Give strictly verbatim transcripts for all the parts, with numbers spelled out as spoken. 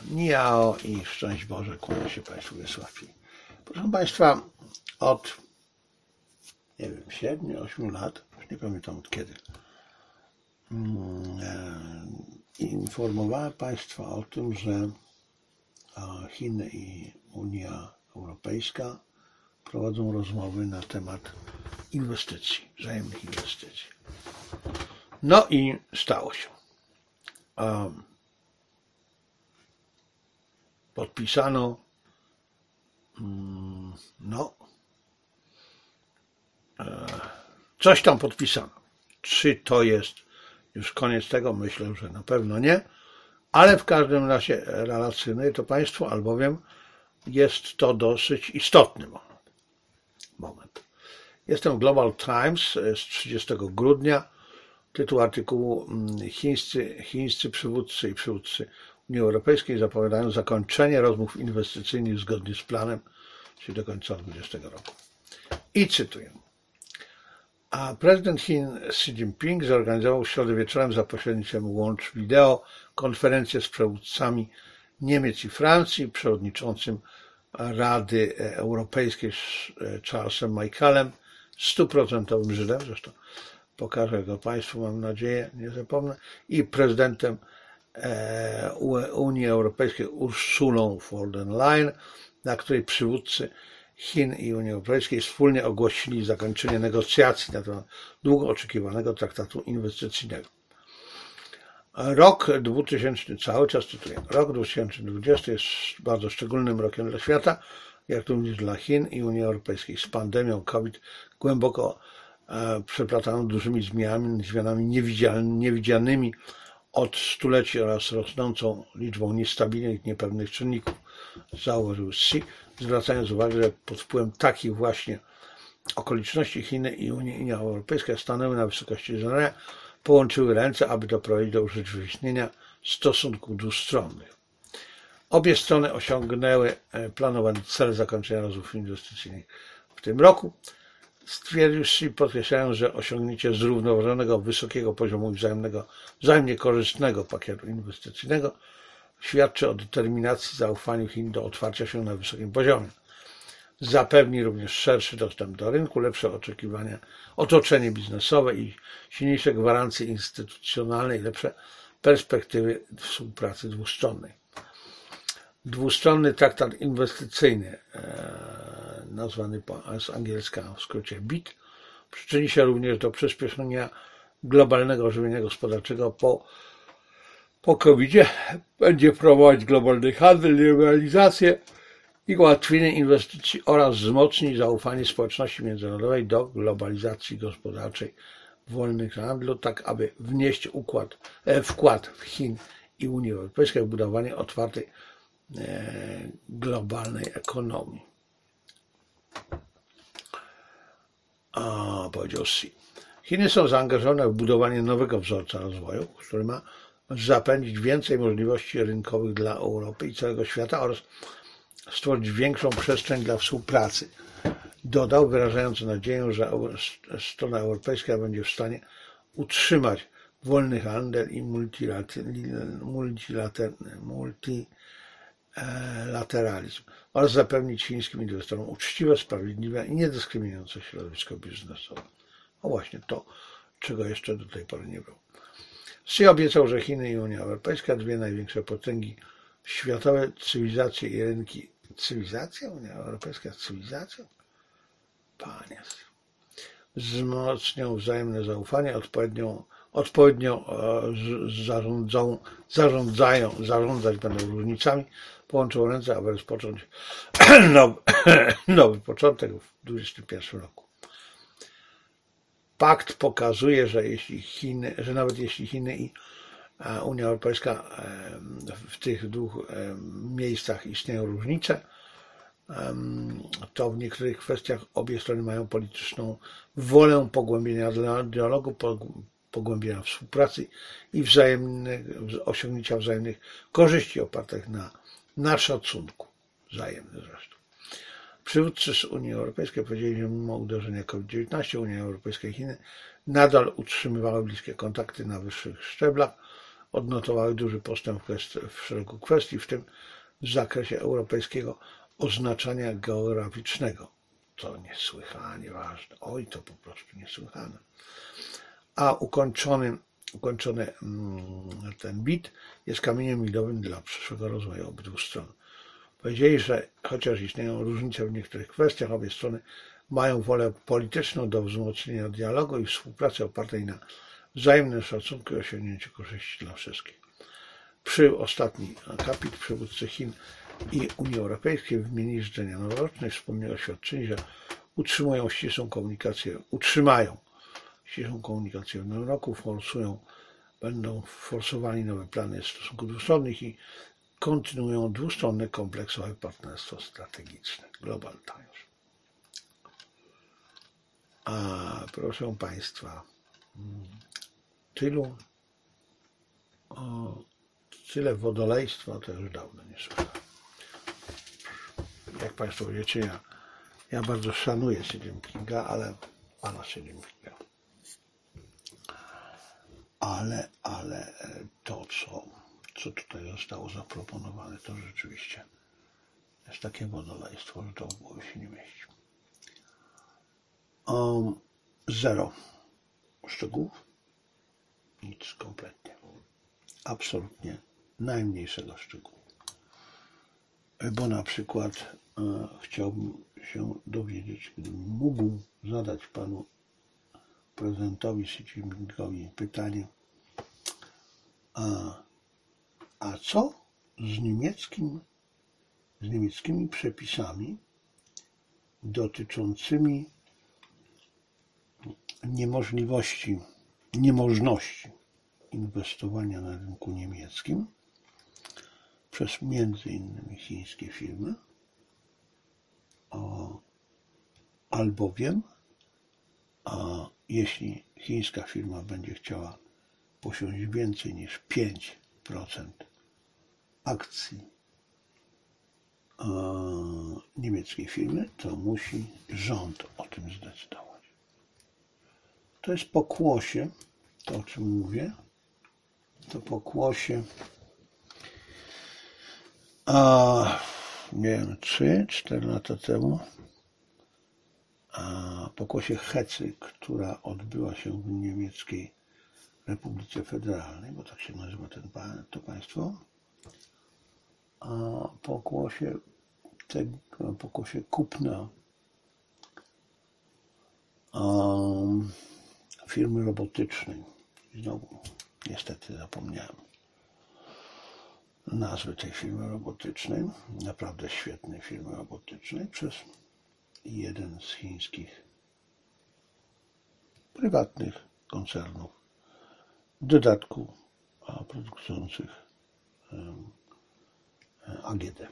Niao i szczęść Boże, kłania się Państwu Wiesławi. Proszę Państwa, od nie wiem, siedmiu, ośmiu lat, już nie pamiętam od kiedy, informowałem Państwa o tym, że Chiny i Unia Europejska prowadzą rozmowy na temat inwestycji, wzajemnych inwestycji. No i stało się. Podpisano no coś tam podpisano. Czy to jest już koniec tego? Myślę, że na pewno nie, ale w każdym razie relacjonuję to Państwu, albowiem jest to dosyć istotny moment. moment. Jestem w Global Times z trzydziestego grudnia. Tytuł artykułu: Chińscy, chińscy przywódcy i przywódcy Unii Europejskiej zapowiadają zakończenie rozmów inwestycyjnych zgodnie z planem, czyli do końca dwudziestego roku. I cytuję. A prezydent Chin Xi Jinping zorganizował w środę wieczorem za pośrednictwem łącz wideo konferencję z przywódcami Niemiec i Francji, przewodniczącym Rady Europejskiej Charlesem Michalem, stuprocentowym Żydem, zresztą pokażę go Państwu, mam nadzieję, nie zapomnę, i prezydentem Unii Europejskiej Ursulą von der Leyen, na której przywódcy Chin i Unii Europejskiej wspólnie ogłosili zakończenie negocjacji na temat długo oczekiwanego traktatu inwestycyjnego. Rok dwutysięczny, cały czas cytuję, rok dwa tysiące dwudziesty jest bardzo szczególnym rokiem dla świata, jak również dla Chin i Unii Europejskiej. Z pandemią COVID głęboko przeplataną dużymi zmianami, zmianami niewidzianymi od stuleci oraz rosnącą liczbą niestabilnych, niepewnych czynników, założył Xi, zwracając uwagę, że pod wpływem takich właśnie okoliczności Chiny i Unia Europejska stanęły na wysokości zadania, połączyły ręce, aby doprowadzić do urzeczywistnienia stosunków dwustronnych. Obie strony osiągnęły planowany cel zakończenia rozmów inwestycyjnych w tym roku. Stwierdził Xi, podkreślając, że osiągnięcie zrównoważonego, wysokiego poziomu wzajemnego, wzajemnie korzystnego pakietu inwestycyjnego świadczy o determinacji, zaufaniu Chin do otwarcia się na wysokim poziomie. Zapewni również szerszy dostęp do rynku, lepsze oczekiwania, otoczenie biznesowe i silniejsze gwarancje instytucjonalne i lepsze perspektywy współpracy dwustronnej. Dwustronny traktat inwestycyjny, nazwany z angielska w skrócie B I T, przyczyni się również do przyspieszenia globalnego ożywienia gospodarczego po, po kowidzie, będzie promować globalny handel, liberalizację i ułatwienie inwestycji oraz wzmocni zaufanie społeczności międzynarodowej do globalizacji gospodarczej, wolnych handlu, tak aby wnieść układ, wkład w Chin i Unii Europejskiej w budowanie otwartej globalnej ekonomii. A, powiedział Xi. Chiny są zaangażowane w budowanie nowego wzorca rozwoju, który ma zapewnić więcej możliwości rynkowych dla Europy i całego świata oraz stworzyć większą przestrzeń dla współpracy. Dodał, wyrażając nadzieję, że strona europejska będzie w stanie utrzymać wolny handel i multilateralizm oraz zapewnić chińskim inwestorom uczciwe, sprawiedliwe i niedyskryminujące środowisko biznesowe. No właśnie to, czego jeszcze do tej pory nie było. Xi obiecał, że Chiny i Unia Europejska, dwie największe potęgi światowe, cywilizacje i rynki. Cywilizacja? Unia Europejska cywilizacją? Panie. Wzmocnią wzajemne zaufanie, odpowiednio, odpowiednio zarządzą, zarządzają, zarządzać będą różnicami, połączą ręce, aby rozpocząć nowy, nowy początek w dwudziestym pierwszym roku. Pakt pokazuje, że jeśli Chiny, że nawet jeśli Chiny i Unia Europejska w tych dwóch miejscach istnieją różnice, to w niektórych kwestiach obie strony mają polityczną wolę pogłębienia dialogu, pogłębienia współpracy i wzajemnych, osiągnięcia wzajemnych korzyści opartych na, na szacunku wzajemnym zresztą. Przywódcy z Unii Europejskiej powiedzieli, że mimo uderzenia COVID dziewiętnaście Unia Europejska i Chiny nadal utrzymywały bliskie kontakty na wyższych szczeblach. odnotowały duży postęp w szeregu kwestii, w tym w zakresie europejskiego oznaczania geograficznego. To niesłychanie ważne. Oj, to po prostu niesłychane. A ukończony, ukończony ten bit jest kamieniem milowym dla przyszłego rozwoju obydwu stron. Powiedzieli, że chociaż istnieją różnice w niektórych kwestiach, obie strony mają wolę polityczną do wzmocnienia dialogu i współpracy opartej na wzajemnym szacunku i osiągnięciu korzyści dla wszystkich. Przy ostatni akapit przywódcy Chin i Unii Europejskiej w dniu życzenia noworocznych wspomnieli oświadczyli, że utrzymują ścisłą komunikację, utrzymają ścisłą komunikację w nowym roku, forsują, będą forsowali nowe plany stosunków dwustronnych i kontynuują dwustronne kompleksowe partnerstwo strategiczne. Global Times. A proszę Państwa, tylu, o, tyle wodolejstwa to już dawno nie słyszałem. Jak Państwo wiecie, ja, ja bardzo szanuję Stephen Kinga, ale pana Stephen Kinga. Ale, ale to, co, co tutaj zostało zaproponowane, to rzeczywiście jest takie wodolejstwo, że to w głowie się nie mieści. Um, zero szczegółów, nic kompletnie, absolutnie najmniejszego szczegółu. Bo na przykład e, chciałbym się dowiedzieć, gdybym mógł zadać panu prezydentowi Xi Jinpingowi pytanie, a, a co z niemieckim, z niemieckimi przepisami dotyczącymi niemożliwości, niemożności inwestowania na rynku niemieckim przez między innymi chińskie firmy, o, albowiem a jeśli chińska firma będzie chciała posiąść więcej niż pięć procent akcji e, niemieckiej firmy, to musi rząd o tym zdecydować. To jest pokłosie, to o czym mówię, to pokłosie a, nie wiem, trzy cztery lata temu, a, pokłosie Hecy, która odbyła się w Niemieckiej Republice Federalnej, bo tak się nazywa ten, to państwo, a pokłosie tego, pokłosie kupna um, firmy robotycznej. Znowu niestety zapomniałem nazwy tej firmy robotycznej, naprawdę świetnej firmy robotycznej, przez jeden z chińskich prywatnych koncernów, w dodatku produkujących A G D.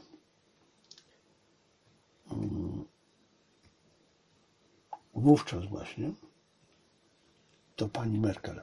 Wówczas właśnie to pani Merkel,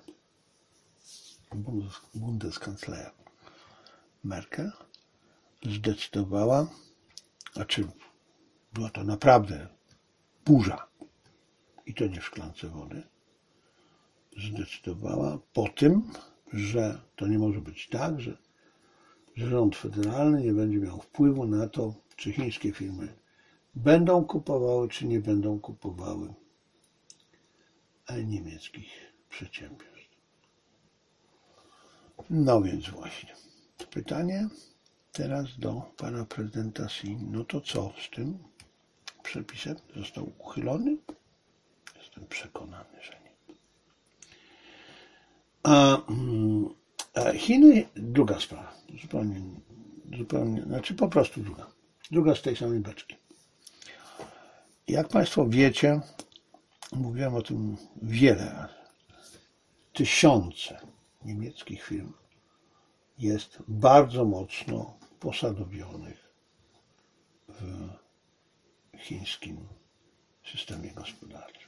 Bundeskanclerz Merkel, zdecydowała, znaczy była to naprawdę burza, i to nie w szklance wody, zdecydowała po tym, że to nie może być tak, że, że rząd federalny nie będzie miał wpływu na to, czy chińskie firmy będą kupowały, czy nie będą kupowały niemieckich przedsiębiorstw. No więc właśnie. Pytanie teraz do pana prezydenta Xi. No to co z tym przepisem? Został uchylony? Jestem przekonany, że nie. A, a Chiny, druga sprawa. Zupełnie, zupełnie, znaczy po prostu druga. Druga z tej samej beczki. Jak państwo wiecie, mówiłem o tym wiele razy. Tysiące niemieckich firm jest bardzo mocno posadowionych w chińskim systemie gospodarczym.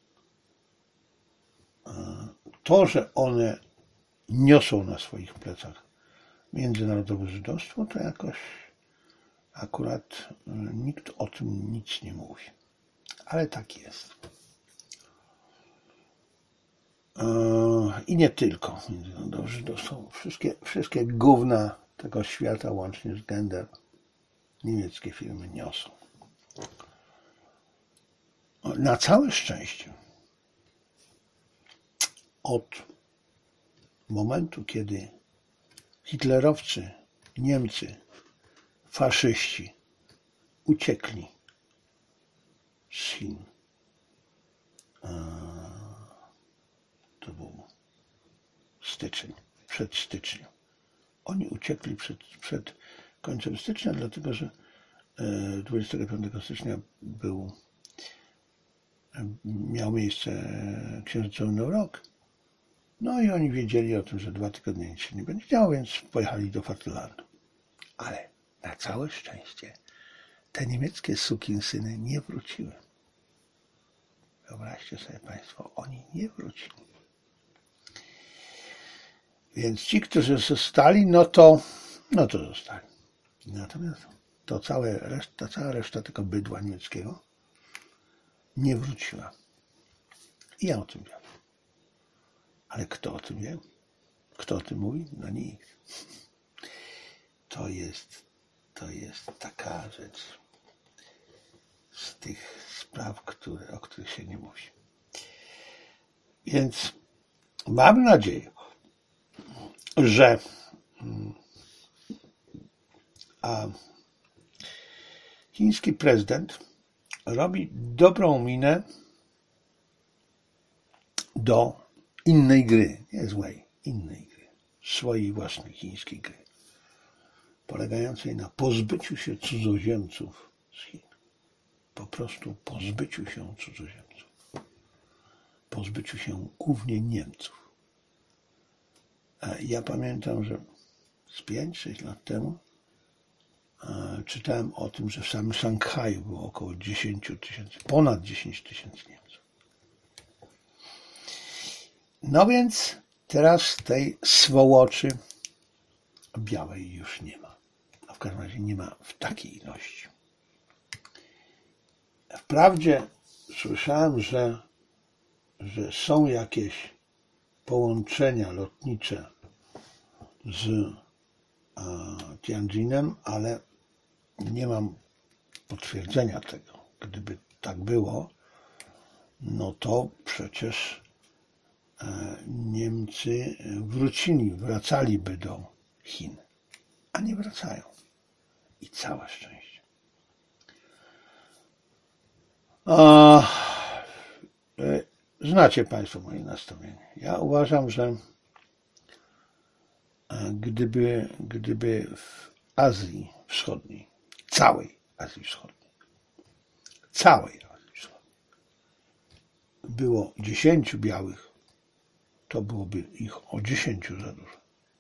To, że one niosą na swoich plecach międzynarodowe żydostwo, to jakoś akurat nikt o tym nic nie mówi. Ale tak jest. I nie tylko. To są wszystkie, wszystkie gówna tego świata, łącznie z Gender, niemieckie firmy niosą. Na całe szczęście od momentu, kiedy hitlerowcy, Niemcy, faszyści uciekli z Chin, to był styczeń, przed styczniem. Oni uciekli przed, przed końcem stycznia, dlatego że dwudziestego piątego stycznia był, miał miejsce księżycowy Nowy Rok. No i oni wiedzieli o tym, że dwa tygodnie nic się nie będzie działo, więc pojechali do Vaterlandu. Ale na całe szczęście te niemieckie sukinsyny nie wróciły. Wyobraźcie sobie Państwo, oni nie wrócili. Więc ci, którzy zostali, no to, no to zostali. Natomiast to całe reszta, ta cała reszta tego bydła niemieckiego nie wróciła. I ja o tym wiem. Ale kto o tym wie? Kto o tym mówi? No nikt. To jest, to jest taka rzecz z tych spraw, które, o których się nie mówi. Więc mam nadzieję, że a chiński prezydent robi dobrą minę do innej gry, nie złej, innej gry, swojej własnej chińskiej gry, polegającej na pozbyciu się cudzoziemców z Chin. Po prostu pozbyciu się cudzoziemców. Pozbyciu się głównie Niemców. Ja pamiętam, że z pięć sześć lat temu czytałem o tym, że w samym Szanghaju było około dziesięć tysięcy, ponad dziesięć tysięcy Niemców. No więc teraz tej swołoczy białej już nie ma. A w każdym razie nie ma w takiej ilości. Wprawdzie słyszałem, że, że są jakieś połączenia lotnicze z Tianjinem, ale nie mam potwierdzenia tego. Gdyby tak było, no to przecież Niemcy wrócili, wracaliby do Chin, a nie wracają. I całe szczęście. A, znacie Państwo moje nastawienie. Ja uważam, że gdyby, gdyby w Azji Wschodniej, całej Azji Wschodniej, całej Azji Wschodniej było dziesięciu białych, to byłoby ich o dziesięciu za dużo.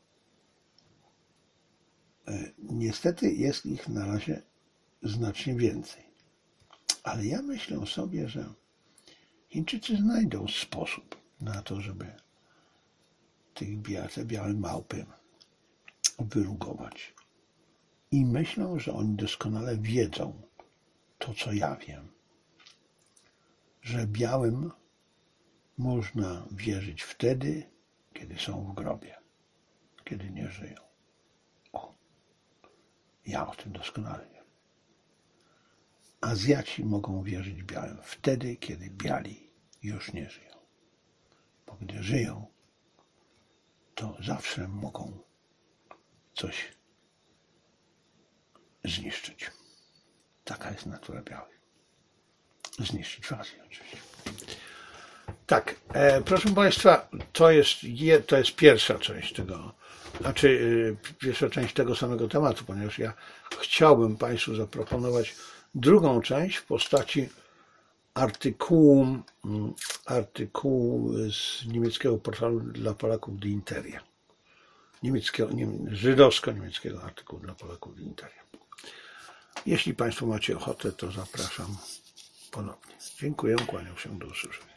Niestety jest ich na razie znacznie więcej. Ale ja myślę sobie, że Chińczycy znajdą sposób na to, żeby tych bia- te białe małpy wyrugować. I myślę, że oni doskonale wiedzą to, co ja wiem, że białym można wierzyć wtedy, kiedy są w grobie, kiedy nie żyją. O, ja o tym doskonale wiem. Azjaci mogą wierzyć białym wtedy, kiedy biali już nie żyją. Bo gdy żyją, to zawsze mogą coś zniszczyć. Taka jest natura białych. Zniszczyć w Azji oczywiście. Tak, e, proszę Państwa, to jest, je, to jest pierwsza część tego, znaczy e, pierwsza część tego samego tematu, ponieważ ja chciałbym Państwu zaproponować drugą część w postaci artykułu, artykułu z niemieckiego portalu dla Polaków Die Interia. Niemieckiego, nie, żydowsko-niemieckiego artykułu dla Polaków Die Interia. Jeśli Państwo macie ochotę, to zapraszam ponownie. Dziękuję, kłaniam się, do usłyszenia.